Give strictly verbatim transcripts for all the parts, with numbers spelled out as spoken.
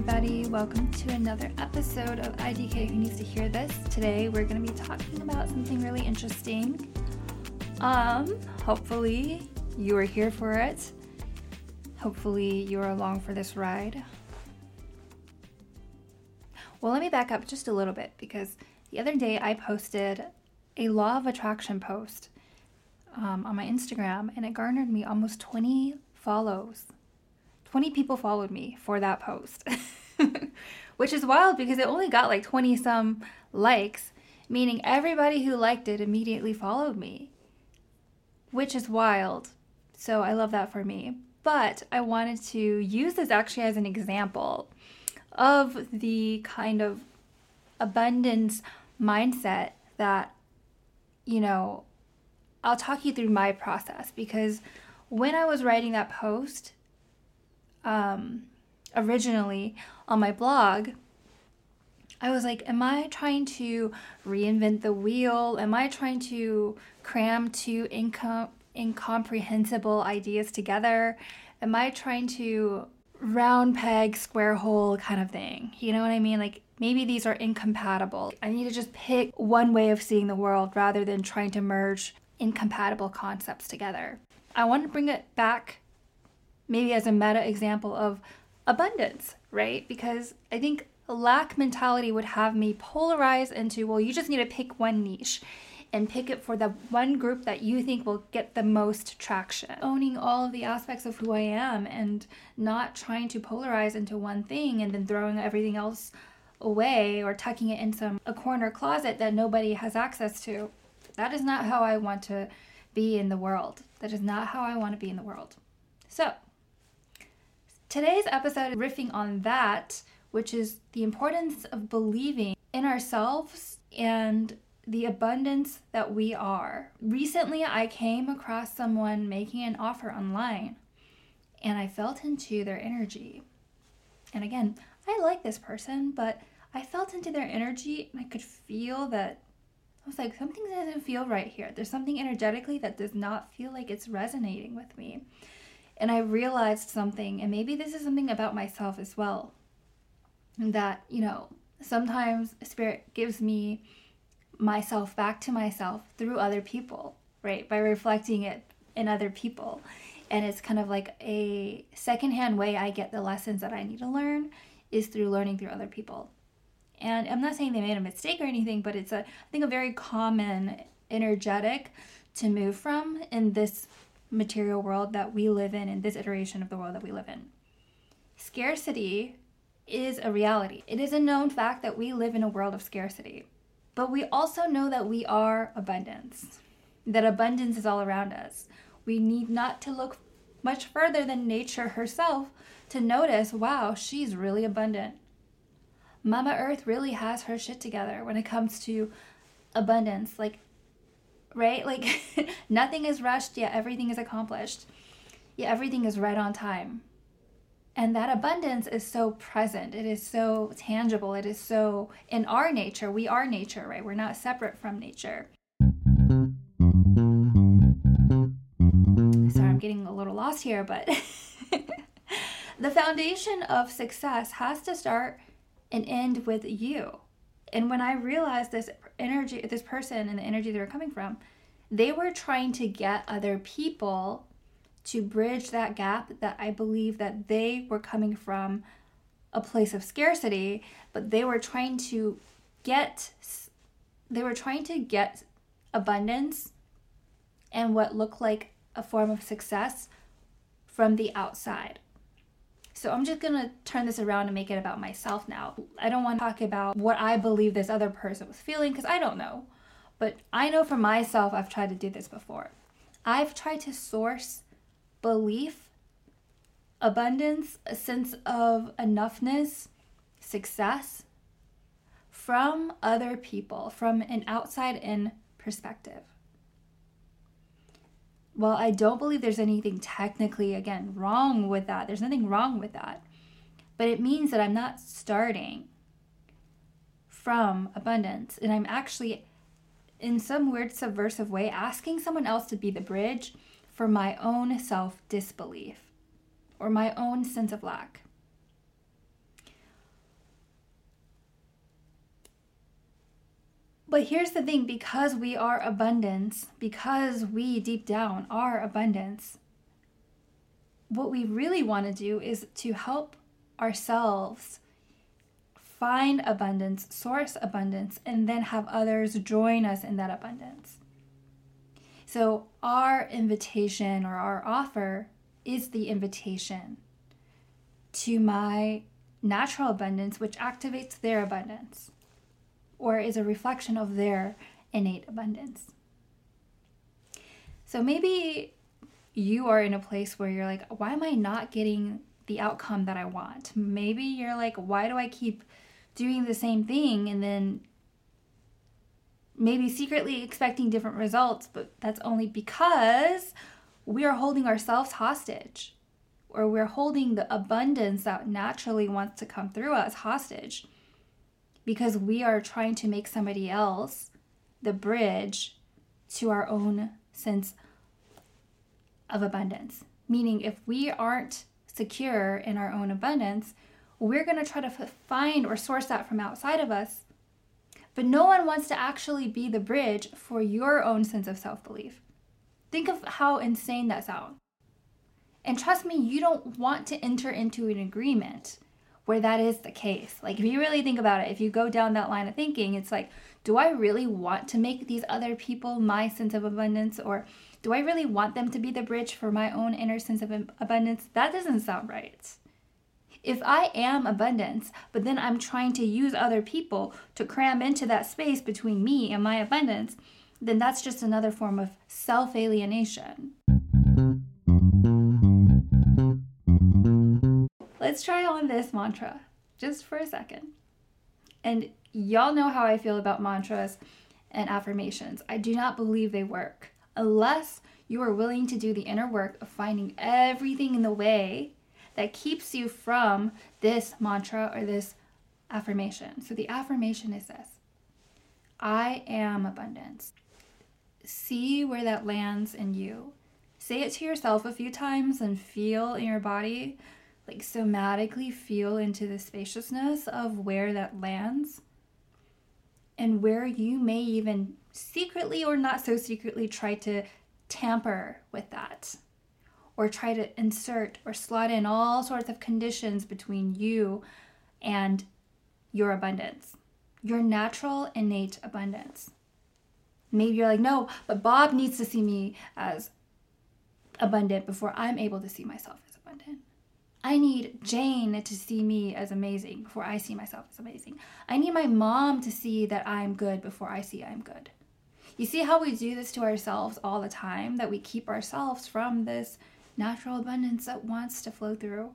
everybody. Welcome to another episode of I D K Who Needs to Hear This. Today we're going to be talking about something really interesting. Um, hopefully you are here for it. Hopefully you are along for this ride. Well, let me back up just a little bit because the other day I posted a law of attraction post um, on my Instagram and it garnered me almost twenty follows. twenty people followed me for that post, which is wild because it only got like twenty some likes, meaning everybody who liked it immediately followed me, which is wild. So I love that for me. But I wanted to use this actually as an example of the kind of abundance mindset that, you know, I'll talk you through my process because when I was writing that post, Um, originally on my blog, I was like, am I trying to reinvent the wheel? Am I trying to cram two incom- incomprehensible ideas together? Am I trying to round peg, square hole kind of thing? You know what I mean? Like maybe these are incompatible. I need to just pick one way of seeing the world rather than trying to merge incompatible concepts together. I want to bring it back maybe as a meta example of abundance, right? Because I think lack mentality would have me polarize into, well, you just need to pick one niche and pick it for the one group that you think will get the most traction. Owning all of the aspects of who I am and not trying to polarize into one thing and then throwing everything else away or tucking it in some a corner closet that nobody has access to. That is not how I want to be in the world. That is not how I want to be in the world. So, today's episode is riffing on that, which is the importance of believing in ourselves and the abundance that we are. Recently, I came across someone making an offer online, and I felt into their energy. And again, I like this person, but I felt into their energy, and I could feel that, I was like, something doesn't feel right here. There's something energetically that does not feel like it's resonating with me. And I realized something, and maybe this is something about myself as well, that, you know, sometimes Spirit gives me myself back to myself through other people, right? By reflecting it in other people. And it's kind of like a secondhand way I get the lessons that I need to learn is through learning through other people. And I'm not saying they made a mistake or anything, but it's, a, I think, a very common energetic to move from in this material world that we live in, in this iteration of the world that we live in. Scarcity is a reality. It is a known fact that we live in a world of scarcity. But we also know that we are abundance, that abundance is all around us. We need not to look much further than nature herself to notice, wow, she's really abundant. Mama Earth really has her shit together when it comes to abundance. Like, right? Like nothing is rushed, yet everything is accomplished. Yet everything is right on time. And that abundance is so present. It is so tangible. It is so in our nature. We are nature, right? We're not separate from nature. Sorry, I'm getting a little lost here, but the foundation of success has to start and end with you. And when I realized this energy, this person and the energy they were coming from, they were trying to get other people to bridge that gap that I believe that they were coming from a place of scarcity, but they were trying to get, they were trying to get abundance and what looked like a form of success from the outside. So I'm just going to turn this around and make it about myself now. I don't want to talk about what I believe this other person was feeling because I don't know. But I know for myself, I've tried to do this before. I've tried to source belief, abundance, a sense of enoughness, success from other people, from an outside-in perspective. Well, I don't believe there's anything technically, again, wrong with that. There's nothing wrong with that. But it means that I'm not starting from abundance. And I'm actually, in some weird subversive way, asking someone else to be the bridge for my own self-disbelief or my own sense of lack. But here's the thing, because we are abundance, because we deep down are abundance, what we really want to do is to help ourselves find abundance, source abundance, and then have others join us in that abundance. So our invitation or our offer is the invitation to my natural abundance, which activates their abundance, or is a reflection of their innate abundance. So maybe you are in a place where you're like, why am I not getting the outcome that I want? Maybe you're like, why do I keep doing the same thing and then maybe secretly expecting different results, but that's only because we are holding ourselves hostage, or we're holding the abundance that naturally wants to come through us hostage, because we are trying to make somebody else the bridge to our own sense of abundance. Meaning, if we aren't secure in our own abundance, we're going to try to find or source that from outside of us. But no one wants to actually be the bridge for your own sense of self-belief. Think of how insane that sounds. And trust me, you don't want to enter into an agreement where that is the case. Like, if you really think about it, if you go down that line of thinking, it's like, do I really want to make these other people my sense of abundance? Or do I really want them to be the bridge for my own inner sense of abundance? That doesn't sound right. If I am abundance, but then I'm trying to use other people to cram into that space between me and my abundance, then that's just another form of self-alienation. Let's try on this mantra just for a second. And y'all know how I feel about mantras and affirmations. I do not believe they work unless you are willing to do the inner work of finding everything in the way that keeps you from this mantra or this affirmation. So the affirmation is this: I am abundance. See where that lands in you. Say it to yourself a few times and feel in your body, like somatically feel into the spaciousness of where that lands, and where you may even secretly or not so secretly try to tamper with that, or try to insert or slot in all sorts of conditions between you and your abundance, your natural innate abundance. Maybe you're like, no, but Bob needs to see me as abundant before I'm able to see myself as abundant. I need Jane to see me as amazing before I see myself as amazing. I need my mom to see that I'm good before I see I'm good. You see how we do this to ourselves all the time, that we keep ourselves from this natural abundance that wants to flow through?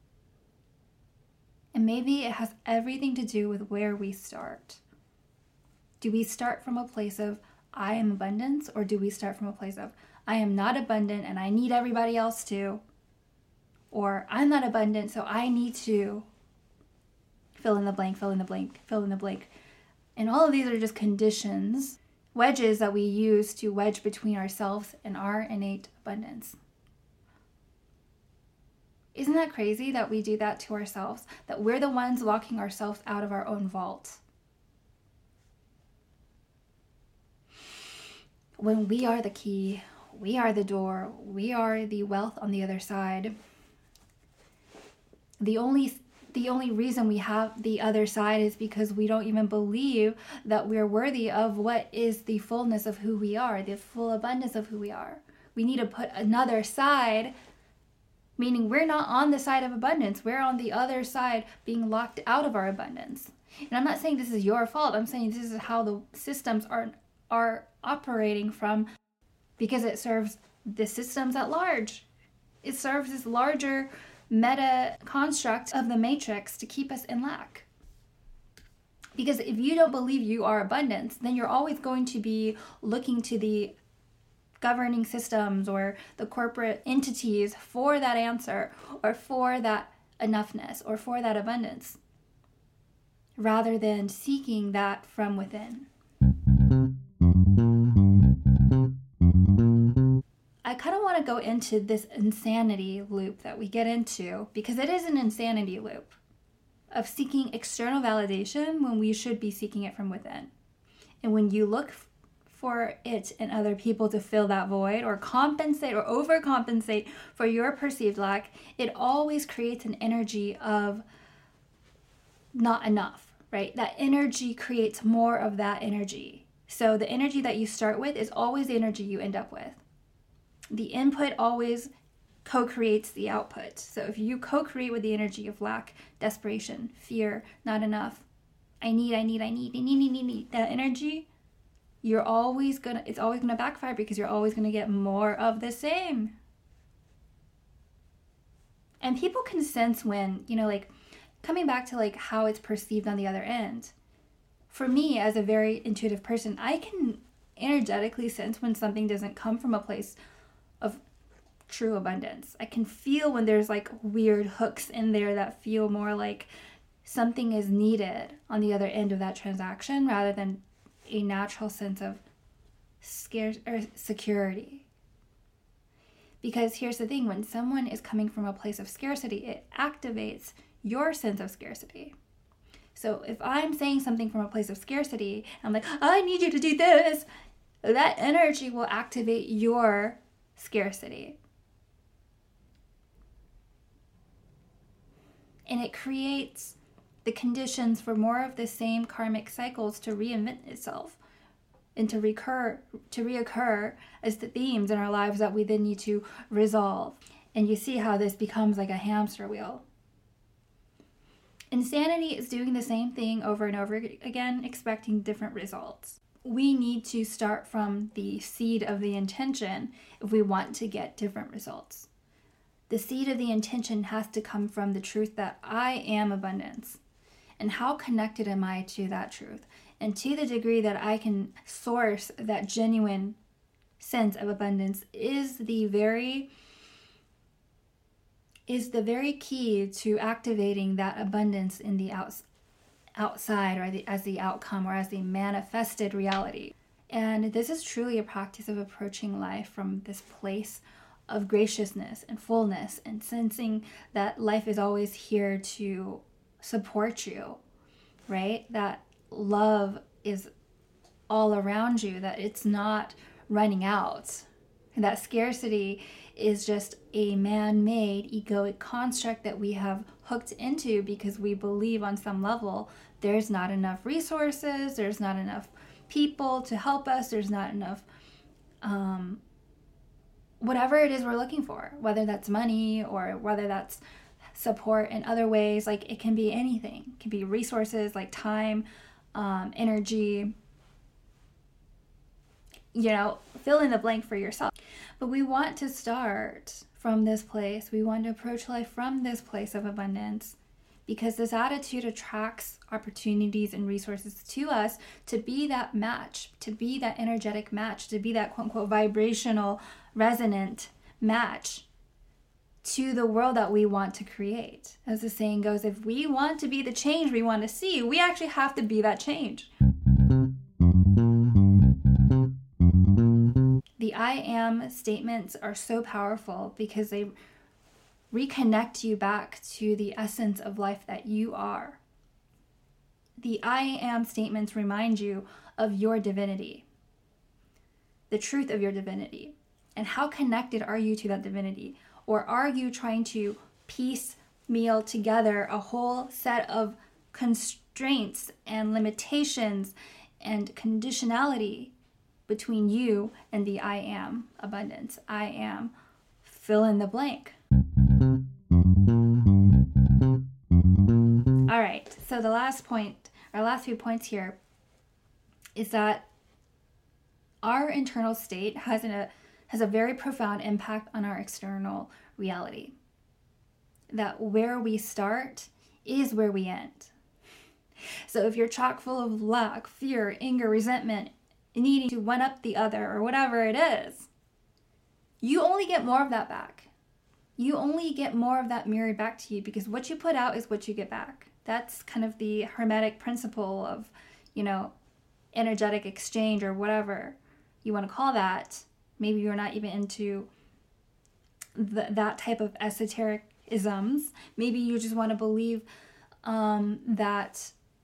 And maybe it has everything to do with where we start. Do we start from a place of I am abundance, or do we start from a place of I am not abundant and I need everybody else to? Or I'm not abundant, so I need to fill in the blank, fill in the blank, fill in the blank. And all of these are just conditions, wedges that we use to wedge between ourselves and our innate abundance. Isn't that crazy that we do that to ourselves? That we're the ones locking ourselves out of our own vault? When we are the key, we are the door, we are the wealth on the other side. The only the only reason we have the other side is because we don't even believe that we're worthy of what is the fullness of who we are, the full abundance of who we are. We need to put another side, meaning we're not on the side of abundance. We're on the other side being locked out of our abundance. And I'm not saying this is your fault. I'm saying this is how the systems are are operating from, because it serves the systems at large. It serves this larger meta construct of the matrix to keep us in lack. Because if you don't believe you are abundance, then you're always going to be looking to the governing systems or the corporate entities for that answer, or for that enoughness, or for that abundance, rather than seeking that from within. I kind of want to go into this insanity loop that we get into, because it is an insanity loop of seeking external validation when we should be seeking it from within. And when you look for it in other people to fill that void or compensate or overcompensate for your perceived lack, it always creates an energy of not enough, right? That energy creates more of that energy. So the energy that you start with is always the energy you end up with. The input always co-creates the output. So if you co-create with the energy of lack, desperation, fear, not enough, I need, I need, I need, I need, need, need, need, that energy, you're always gonna, it's always gonna backfire because you're always gonna get more of the same. And people can sense when, you know, like coming back to like how it's perceived on the other end. For me, as a very intuitive person, I can energetically sense when something doesn't come from a place of true abundance. I can feel when there's like weird hooks in there that feel more like something is needed on the other end of that transaction rather than a natural sense of scarce or security. Because here's the thing, when someone is coming from a place of scarcity, it activates your sense of scarcity. So if I'm saying something from a place of scarcity, I'm like, I need you to do this, that energy will activate your scarcity. And it creates the conditions for more of the same karmic cycles to reinvent itself and to recur, to reoccur as the themes in our lives that we then need to resolve. And you see how this becomes like a hamster wheel. Insanity is doing the same thing over and over again, expecting different results. We need to start from the seed of the intention if we want to get different results. The seed of the intention has to come from the truth that I am abundance. And how connected am I to that truth? And to the degree that I can source that genuine sense of abundance is the very is the very key to activating that abundance in the outs- outside or the, as the outcome or as the manifested reality. And this is truly a practice of approaching life from this place of graciousness and fullness and sensing that life is always here to support you, right? That love is all around you, that it's not running out. And that scarcity is just a man-made egoic construct that we have hooked into because we believe on some level there's not enough resources, there's not enough people to help us, there's not enough um, whatever it is we're looking for, whether that's money or whether that's support in other ways. Like it can be anything. It can be resources like time, um, energy, you know, fill in the blank for yourself. But we want to start from this place. We want to approach life from this place of abundance because this attitude attracts opportunities and resources to us to be that match, to be that energetic match, to be that quote unquote vibrational, resonant match to the world that we want to create. As the saying goes, if we want to be the change we want to see, we actually have to be that change. The I am statements are so powerful because they reconnect you back to the essence of life that you are. The I am statements remind you of your divinity, the truth of your divinity, and how connected are you to that divinity? Or are you trying to piecemeal together a whole set of constraints and limitations and conditionality between you and the I am abundance? I am fill in the blank. All right, so the last point, our last few points here is that our internal state has an, a has a very profound impact on our external reality. That where we start is where we end. So if you're chock full of lack, fear, anger, resentment, needing to one up the other or whatever it is, you only get more of that back. You only get more of that mirrored back to you because what you put out is what you get back. That's kind of the Hermetic principle of, you know, energetic exchange or whatever you want to call that. Maybe you're not even into the, that type of esoteric isms. Maybe you just want to believe um, that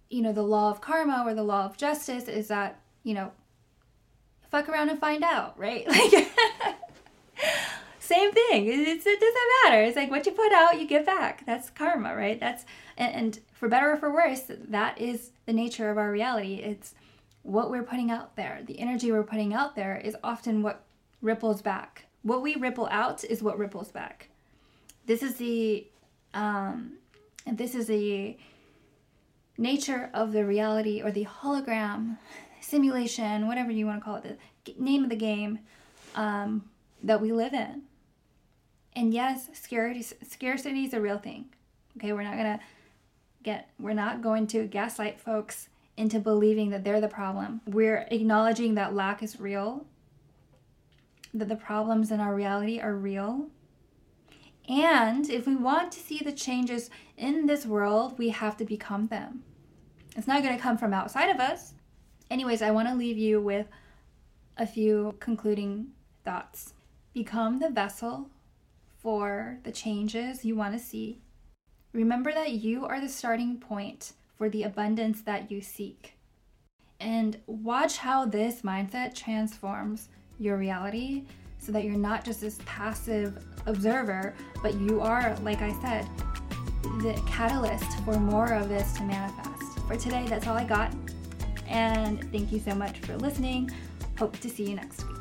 you know, the law of karma or the law of justice is that, you know, fuck around and find out, right? Like, same thing. It's, it doesn't matter. It's like what you put out, you get back. That's karma, right? That's, and, and for better or for worse, that is the nature of our reality. It's what we're putting out there. The energy we're putting out there is often what ripples back. What we ripple out is what ripples back. This is the, um, and this is the nature of the reality or the hologram, simulation, whatever you want to call it, the name of the game um, that we live in. And yes, scarcity, scarcity is a real thing. Okay, we're not gonna get, we're not going to gaslight folks into believing that they're the problem. We're acknowledging that lack is real, that the problems in our reality are real. And if we want to see the changes in this world, we have to become them. It's not going to come from outside of us. Anyways, I want to leave you with a few concluding thoughts. Become the vessel for the changes you want to see. Remember that you are the starting point for the abundance that you seek. And watch how this mindset transforms your reality so that you're not just this passive observer, but you are, like I said, the catalyst for more of this to manifest. For today, that's all I got. And thank you so much for listening. Hope to see you next week.